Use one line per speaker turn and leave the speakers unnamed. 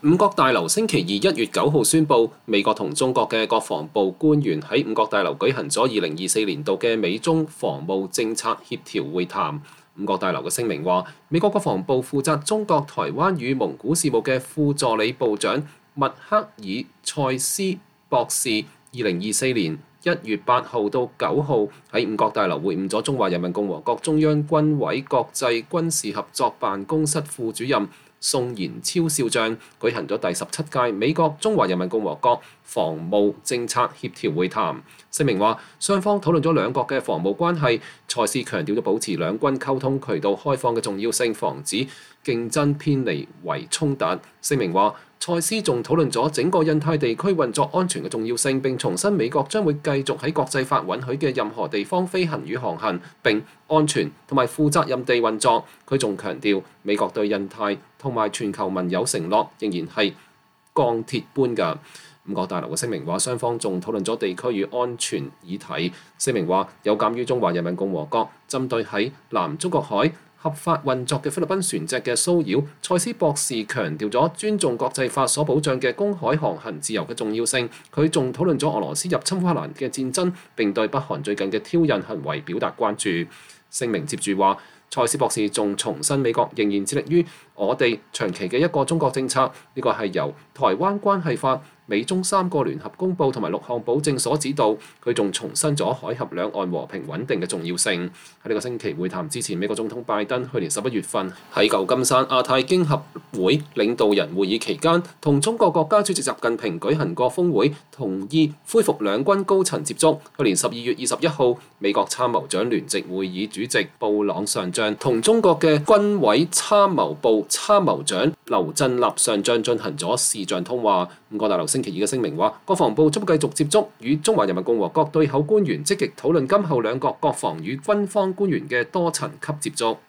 五角大樓星期二1月9號宣布，美國同中國嘅國防部官員喺五角大樓舉行咗2024年度嘅美中防務政策協調會談。五角大樓嘅聲明話，美國國防部負責中國、台灣與蒙古事務嘅副助理部長麥克爾塞斯博士，2024年1月8號到9號喺五角大樓會晤咗中華人民共和國中央軍委國際軍事合作辦公室副主任宋延超少將，舉行咗第17屆美國中華人民共和國防務政策協調會談。聲明話，雙方討論咗兩國嘅防務關係，塞斯強調咗保持兩軍溝通渠道開放嘅重要性，防止競爭偏離為衝突。聲明話，塞斯仲討論咗整個印太地區運作安全嘅重要性，並重申美國將會繼續喺國際法允許嘅任何地方飛行與航行，並安全同埋負責任地運作。佢仲強調，美國對印太同埋全球盟友承諾仍然係鋼鐵般㗎。五角大樓嘅聲明話，雙方仲討論咗地區與安全議題。聲明話，有鑑於中華人民共和國針對喺南中國海合法運作嘅菲律賓船隻嘅騷擾，塞斯博士強調咗尊重國際法所保障嘅公海航行自由嘅重要性。佢仲討論咗俄羅斯入侵烏克蘭嘅戰爭，並對北韓最近嘅挑釁行為表達關注。聲明接住話，塞斯博士仲重申美國仍然致力於我哋長期嘅一個中國政策，呢個係由台灣關係法、美中3個聯合公報同埋6項保證所指導。佢仲重申咗海峽兩岸和平穩定嘅重要性。喺呢個星期會談之前，美國總統拜登去年11月份喺舊金山亞太經合會領導人會議期間，同中國國家主席習近平舉行過峰會，同意恢復兩軍高層接觸。去年12月21號，美國參謀長聯席會議主席布朗上將同中國嘅軍委參謀部參謀長劉振立上將進行咗視像通話。五角大樓星期二嘅聲明話，國防部將繼續接觸與中華人民共和國對口官員，積極討論今後兩國國防與軍方官員嘅多層級接觸。